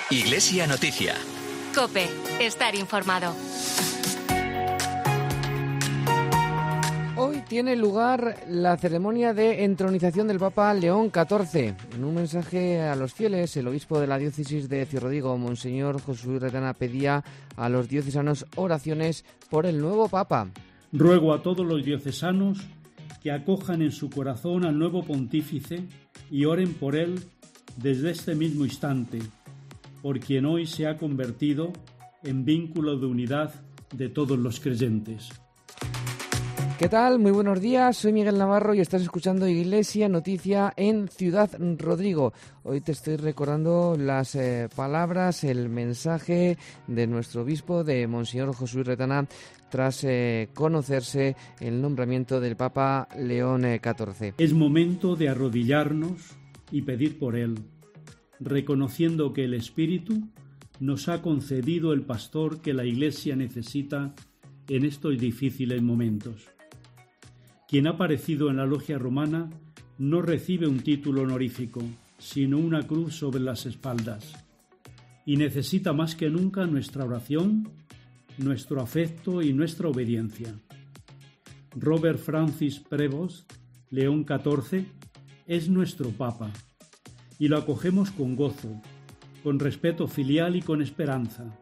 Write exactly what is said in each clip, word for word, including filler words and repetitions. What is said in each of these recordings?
Iglesia Noticia. COPE. Estar informado. Hoy tiene lugar la ceremonia de entronización del Papa León catorce. En un mensaje a los fieles, el obispo de la diócesis de Ciudad-Rodrigo, Monseñor Josué Retana, pedía a los diocesanos oraciones por el nuevo Papa. Ruego a todos los diocesanos que acojan en su corazón al nuevo pontífice y oren por él desde este mismo instante, por quien hoy se ha convertido en vínculo de unidad de todos los creyentes. ¿Qué tal? Muy buenos días, soy Miguel Navarro y estás escuchando Iglesia Noticia en Ciudad-Rodrigo. Hoy te estoy recordando las eh, palabras, el mensaje de nuestro obispo, de Monseñor Josué Retana, tras eh, conocerse el nombramiento del Papa León catorce. Es momento de arrodillarnos y pedir por él, reconociendo que el Espíritu nos ha concedido el pastor que la Iglesia necesita en estos difíciles momentos. Quien ha aparecido en la logia romana no recibe un título honorífico, sino una cruz sobre las espaldas, y necesita más que nunca nuestra oración, nuestro afecto y nuestra obediencia. Robert Francis Prevost, León catorce, es nuestro Papa, y lo acogemos con gozo, con respeto filial y con esperanza.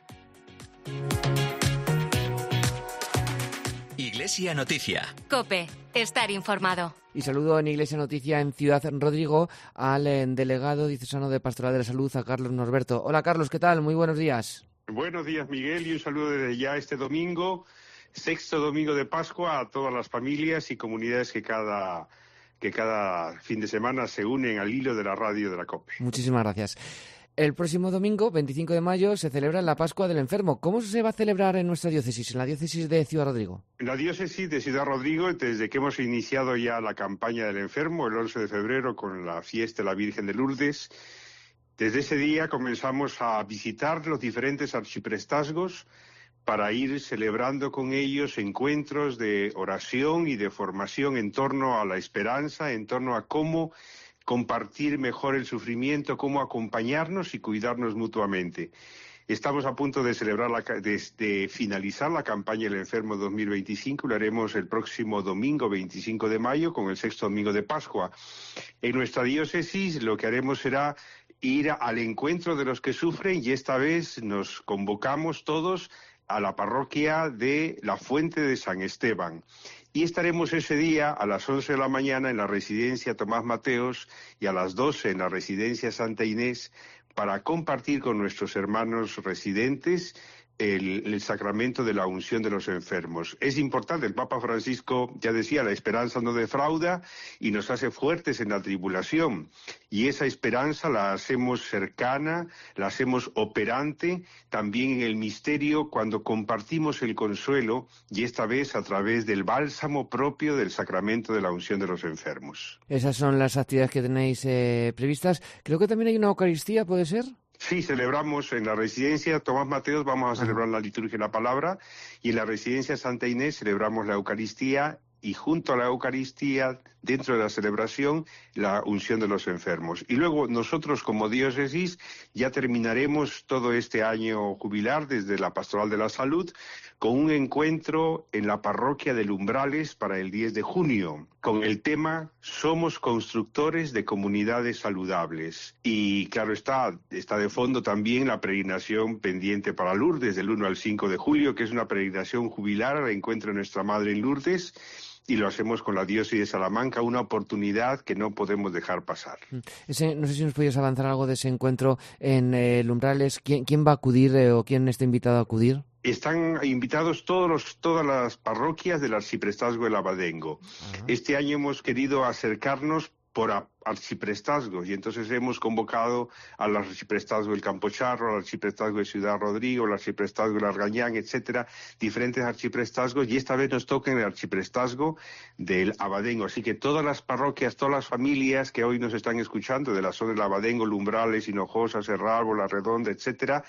Iglesia Noticia. COPE. Estar informado. Y saludo en Iglesia Noticia en Ciudad-Rodrigo al eh, delegado diocesano de Pastoral de la Salud, a Carlos Norberto. Hola Carlos, ¿qué tal? Muy buenos días. Buenos días, Miguel, y un saludo desde ya este domingo, sexto domingo de Pascua, a todas las familias y comunidades que cada, que cada fin de semana se unen al hilo de la radio de la COPE. Muchísimas gracias. El próximo domingo, veinticinco de mayo, se celebra la Pascua del Enfermo. ¿Cómo se va a celebrar en nuestra diócesis, en la diócesis de Ciudad-Rodrigo? En la diócesis de Ciudad-Rodrigo, desde que hemos iniciado ya la campaña del enfermo, el once de febrero, con la fiesta de la Virgen de Lourdes, desde ese día comenzamos a visitar los diferentes arciprestazgos para ir celebrando con ellos encuentros de oración y de formación en torno a la esperanza, en torno a cómo compartir mejor el sufrimiento, cómo acompañarnos y cuidarnos mutuamente. Estamos a punto de celebrar, la, de, de finalizar la campaña del enfermo dos mil veinticinco, lo haremos el próximo domingo veinticinco de mayo con el sexto domingo de Pascua. En nuestra diócesis lo que haremos será ir al encuentro de los que sufren y esta vez nos convocamos todos a la parroquia de la Fuente de San Esteban. Y estaremos ese día a las once de la mañana en la residencia Tomás Mateos y a las doce en la residencia Santa Inés para compartir con nuestros hermanos residentes el, el sacramento de la unción de los enfermos. Es importante, el Papa Francisco ya decía, la esperanza no defrauda y nos hace fuertes en la tribulación. Y esa esperanza la hacemos cercana, la hacemos operante también en el misterio cuando compartimos el consuelo y esta vez a través del bálsamo propio del sacramento de la unción de los enfermos. Esas son las actividades que tenéis eh, previstas. Creo que también hay una Eucaristía, ¿puede ser? Sí, celebramos en la residencia Tomás Mateos, vamos a celebrar la liturgia de la palabra, y en la residencia Santa Inés celebramos la Eucaristía y junto a la Eucaristía, dentro de la celebración, la unción de los enfermos. Y luego nosotros como diócesis ya terminaremos todo este año jubilar desde la Pastoral de la Salud con un encuentro en la parroquia de Lumbrales para el diez de junio, con el tema Somos constructores de comunidades saludables. Y claro está, está de fondo también la peregrinación pendiente para Lourdes del uno al cinco de julio, que es una peregrinación jubilar al encuentro de nuestra Madre en Lourdes, y lo hacemos con la diócesis de Salamanca, una oportunidad que no podemos dejar pasar. Ese, no sé si nos podías avanzar algo de ese encuentro en eh, Lumbrales. ¿Quién, ¿Quién va a acudir eh, o quién está invitado a acudir? Están invitados todos los, todas las parroquias del arciprestazgo del Abadengo. Uh-huh. Este año hemos querido acercarnos por arciprestazgos y entonces hemos convocado al arciprestazgo del Campocharro, al arciprestazgo de Ciudad-Rodrigo, al arciprestazgo del Argañán, etcétera, diferentes arciprestazgos, y esta vez nos toca en el arciprestazgo del Abadengo. Así que todas las parroquias, todas las familias que hoy nos están escuchando de la zona del Abadengo, Lumbrales, Hinojosa, Cerralbo, La Redonda, etcétera,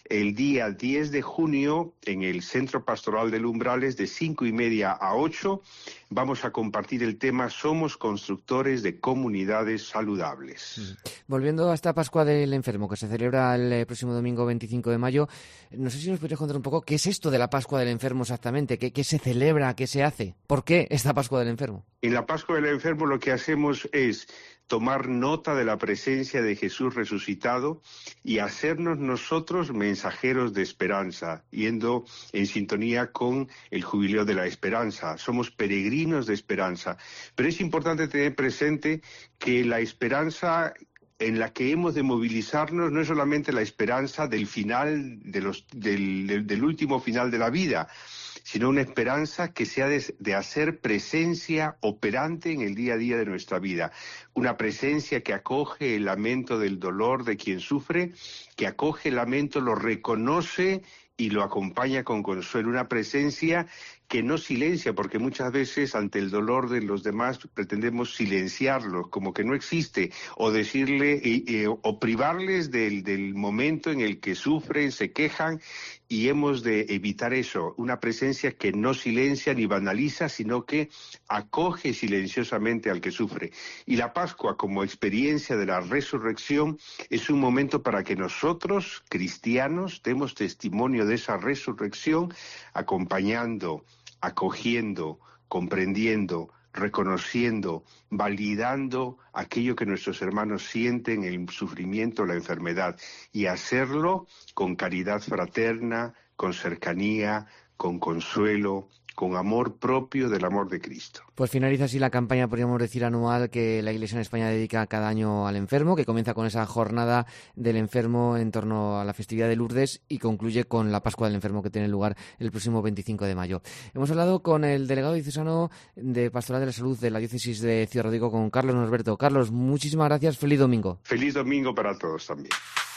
el día diez de junio en el Centro Pastoral del Umbrales de cinco y media a ocho. Vamos a compartir el tema Somos constructores de comunidades saludables. Volviendo a esta Pascua del Enfermo, que se celebra el próximo domingo veinticinco de mayo, no sé si nos podrías contar un poco qué es esto de la Pascua del Enfermo exactamente, qué, qué se celebra, qué se hace, ¿por qué esta Pascua del Enfermo? En la Pascua del Enfermo lo que hacemos es tomar nota de la presencia de Jesús resucitado y hacernos nosotros mensajeros de esperanza, yendo en sintonía con el Jubileo de la Esperanza. Somos peregrinos de esperanza, pero es importante tener presente que la esperanza en la que hemos de movilizarnos no es solamente la esperanza del final, de los, del, del, del último final de la vida, sino una esperanza que se ha de, de hacer presencia operante en el día a día de nuestra vida. Una presencia que acoge el lamento del dolor de quien sufre, que acoge el lamento, lo reconoce y lo acompaña con consuelo. Una presencia que no silencia, porque muchas veces ante el dolor de los demás pretendemos silenciarlo, como que no existe, o decirle, eh, eh, o privarles del, del momento en el que sufren, se quejan, y hemos de evitar eso, una presencia que no silencia ni banaliza, sino que acoge silenciosamente al que sufre. Y la Pascua, como experiencia de la resurrección, es un momento para que nosotros, cristianos, demos testimonio de esa resurrección, acompañando, acogiendo, comprendiendo, reconociendo, validando aquello que nuestros hermanos sienten, el sufrimiento, la enfermedad, y hacerlo con caridad fraterna, con cercanía, con consuelo, con amor propio del amor de Cristo. Pues finaliza así la campaña, podríamos decir, anual que la Iglesia en España dedica cada año al enfermo, que comienza con esa jornada del enfermo en torno a la festividad de Lourdes y concluye con la Pascua del Enfermo, que tiene lugar el próximo veinticinco de mayo. Hemos hablado con el delegado diocesano de Pastoral de la Salud de la Diócesis de Ciudad Rodrigo, con Carlos Norberto. Carlos, muchísimas gracias, feliz domingo. Feliz domingo para todos también.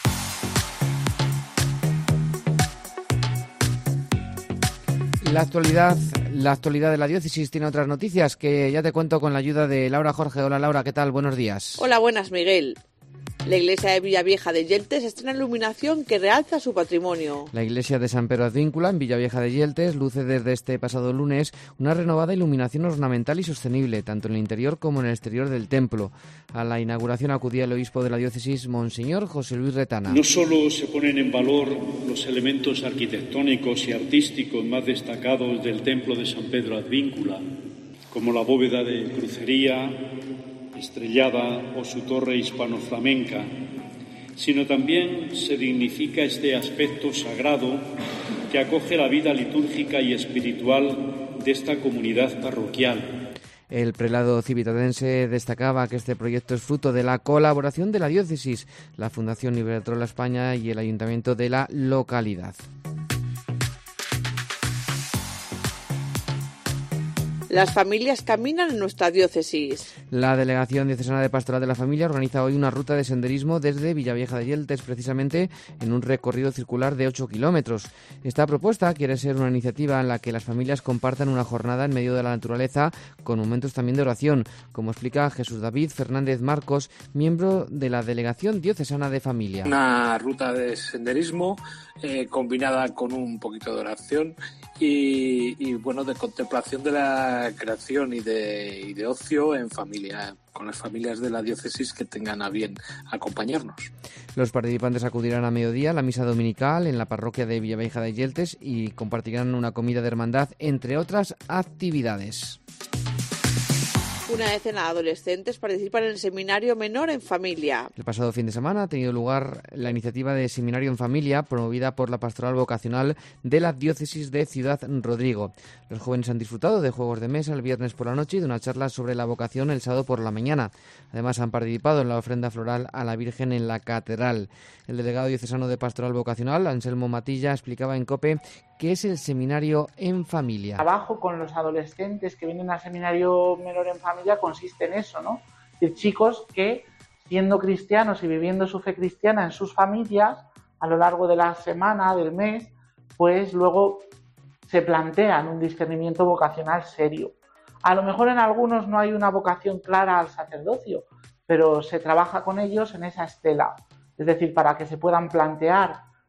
La actualidad, la actualidad de la diócesis tiene otras noticias que ya te cuento con la ayuda de Laura Jorge. Hola Laura, ¿qué tal? Buenos días. Hola, buenas, Miguel. La iglesia de Villavieja de Yeltes estrena iluminación que realza su patrimonio. La iglesia de San Pedro Advíncula, en Villavieja de Yeltes, luce desde este pasado lunes una renovada iluminación ornamental y sostenible, tanto en el interior como en el exterior del templo. A la inauguración acudía el obispo de la diócesis, Monseñor José Luis Retana. No solo se ponen en valor los elementos arquitectónicos y artísticos más destacados del templo de San Pedro Advíncula, como la bóveda de crucería estrellada o su torre hispano-flamenca, sino también se dignifica este aspecto sagrado que acoge la vida litúrgica y espiritual de esta comunidad parroquial. El prelado civitadense destacaba que este proyecto es fruto de la colaboración de la diócesis, la Fundación Iberdrola España y el ayuntamiento de la localidad. Las familias caminan en nuestra diócesis. La Delegación Diocesana de Pastoral de la Familia organiza hoy una ruta de senderismo desde Villavieja de Yeltes, precisamente en un recorrido circular de ocho kilómetros. Esta propuesta quiere ser una iniciativa en la que las familias compartan una jornada en medio de la naturaleza con momentos también de oración, como explica Jesús David Fernández Marcos, miembro de la Delegación Diocesana de Familia. Una ruta de senderismo eh, combinada con un poquito de oración y, y bueno, de contemplación de la creación y de, y de ocio en familia, con las familias de la diócesis que tengan a bien acompañarnos. Los participantes acudirán a mediodía a la misa dominical en la parroquia de Villavieja de Yeltes y compartirán una comida de hermandad, entre otras actividades. Una decena de adolescentes participan en el Seminario Menor en Familia. El pasado fin de semana ha tenido lugar la iniciativa de Seminario en Familia, promovida por la Pastoral Vocacional de la Diócesis de Ciudad Rodrigo. Los jóvenes han disfrutado de juegos de mesa el viernes por la noche y de una charla sobre la vocación el sábado por la mañana. Además, han participado en la ofrenda floral a la Virgen en la Catedral. El delegado diocesano de Pastoral Vocacional, Anselmo Matilla, explicaba en COPE qué es el Seminario en Familia. Trabajo con los adolescentes que vienen al Seminario Menor en Familia consiste en eso, ¿no? Es decir, chicos que, siendo cristianos y viviendo su fe cristiana en sus familias, a lo largo de la semana, del mes, pues luego se plantean un discernimiento vocacional serio. A lo mejor en algunos no hay una vocación clara al sacerdocio, pero se trabaja con ellos en esa estela. Es decir, para que se puedan plantear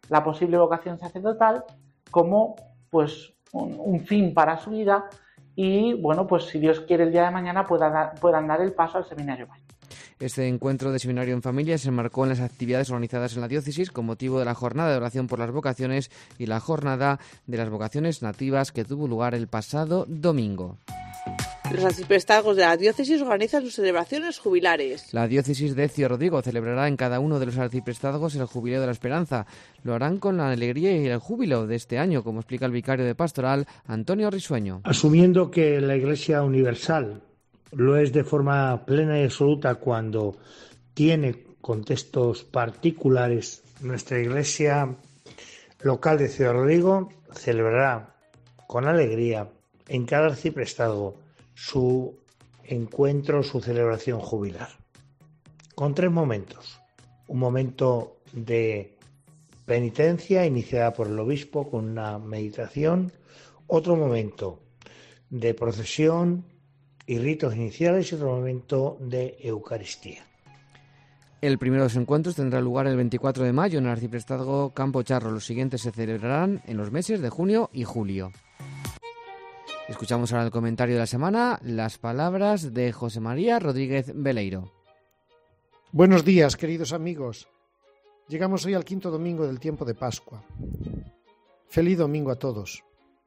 la posible vocación sacerdotal como pues un, un fin para su vida y, bueno, pues si Dios quiere el día de mañana pueda dar, puedan dar el paso al seminario mayor. Este encuentro de seminario en familia se enmarcó en las actividades organizadas en la diócesis con motivo de la jornada de oración por las vocaciones y la jornada de las vocaciones nativas que tuvo lugar el pasado domingo. Los arciprestazgos de la diócesis organizan sus celebraciones jubilares. La diócesis de Ciudad Rodrigo celebrará en cada uno de los arciprestazgos el Jubileo de la Esperanza. Lo harán con la alegría y el júbilo de este año, como explica el vicario de Pastoral, Antonio Risueño. Asumiendo que la Iglesia universal lo es de forma plena y absoluta cuando tiene contextos particulares, nuestra Iglesia local de Ciudad Rodrigo celebrará con alegría en cada arciprestazgo su encuentro, su celebración jubilar, con tres momentos. Un momento de penitencia iniciada por el obispo con una meditación, otro momento de procesión y ritos iniciales y otro momento de Eucaristía. El primero de los encuentros tendrá lugar el veinticuatro de mayo en el arciprestazgo Campo Charro. Los siguientes se celebrarán en los meses de junio y julio. Escuchamos ahora el comentario de la semana, las palabras de José María Rodríguez Beleiro. Buenos días, queridos amigos. Llegamos hoy al quinto domingo del tiempo de Pascua. Feliz domingo a todos.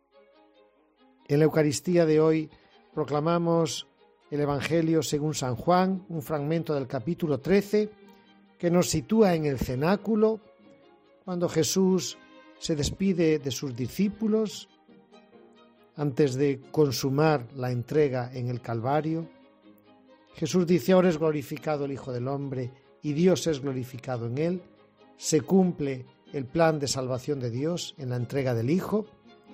En la Eucaristía de hoy proclamamos el Evangelio según San Juan, un fragmento del capítulo trece, que nos sitúa en el cenáculo, cuando Jesús se despide de sus discípulos antes de consumar la entrega en el Calvario. Jesús dice: ahora es glorificado el Hijo del Hombre y Dios es glorificado en él. Se cumple el plan de salvación de Dios en la entrega del Hijo,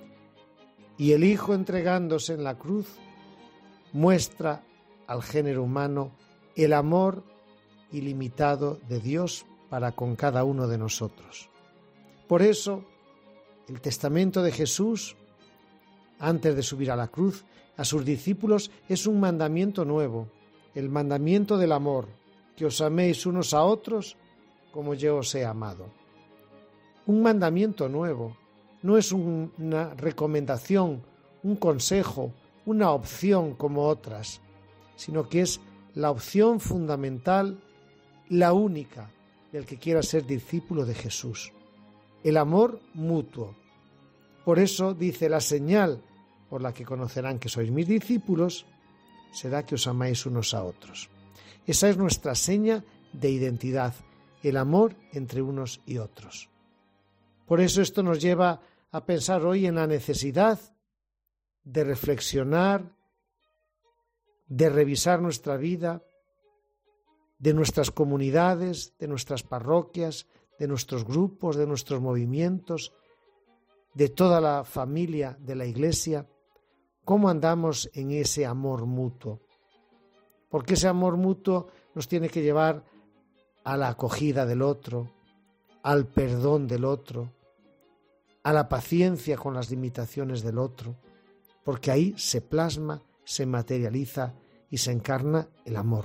y el Hijo, entregándose en la cruz, muestra al género humano el amor ilimitado de Dios para con cada uno de nosotros. Por eso, el testamento de Jesús, antes de subir a la cruz, a sus discípulos es un mandamiento nuevo, el mandamiento del amor, que os améis unos a otros como yo os he amado. Un mandamiento nuevo, no es un, una recomendación, un consejo, una opción como otras, sino que es la opción fundamental, la única del que quiera ser discípulo de Jesús. El amor mutuo. Por eso dice: la señal por la que conocerán que sois mis discípulos será que os amáis unos a otros. Esa es nuestra seña de identidad, el amor entre unos y otros. Por eso esto nos lleva a pensar hoy en la necesidad de reflexionar, de revisar nuestra vida, de nuestras comunidades, de nuestras parroquias, de nuestros grupos, de nuestros movimientos, de toda la familia de la Iglesia, cómo andamos en ese amor mutuo. Porque ese amor mutuo nos tiene que llevar a la acogida del otro, al perdón del otro, a la paciencia con las limitaciones del otro, porque ahí se plasma, se materializa y se encarna el amor.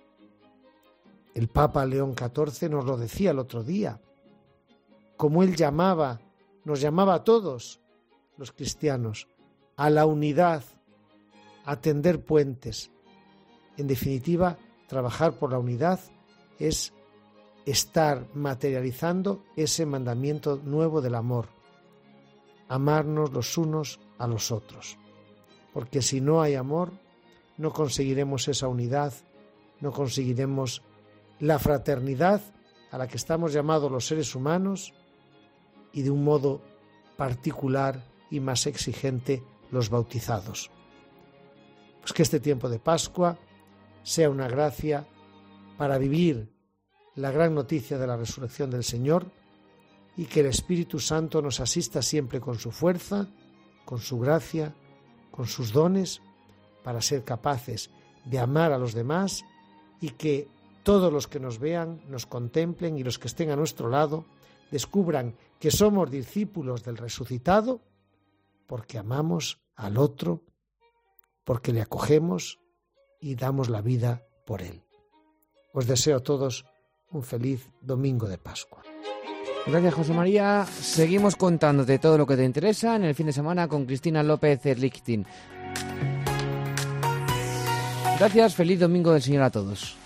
El Papa León catorce nos lo decía el otro día, como él llamaba, nos llamaba a todos los cristianos, a la unidad, a tender puentes. En definitiva, trabajar por la unidad es estar materializando ese mandamiento nuevo del amor, amarnos los unos a los otros. Porque si no hay amor, no conseguiremos esa unidad, no conseguiremos la fraternidad a la que estamos llamados los seres humanos y de un modo particular y más exigente los bautizados. Pues que este tiempo de Pascua sea una gracia para vivir la gran noticia de la resurrección del Señor y que el Espíritu Santo nos asista siempre con su fuerza, con su gracia, con sus dones, para ser capaces de amar a los demás y que todos los que nos vean, nos contemplen y los que estén a nuestro lado descubran que somos discípulos del resucitado porque amamos al otro, porque le acogemos y damos la vida por él. Os deseo a todos un feliz domingo de Pascua. Gracias, José María. Seguimos contándote todo lo que te interesa en el fin de semana con Cristina López Lichtin. Gracias, feliz domingo del Señor a todos.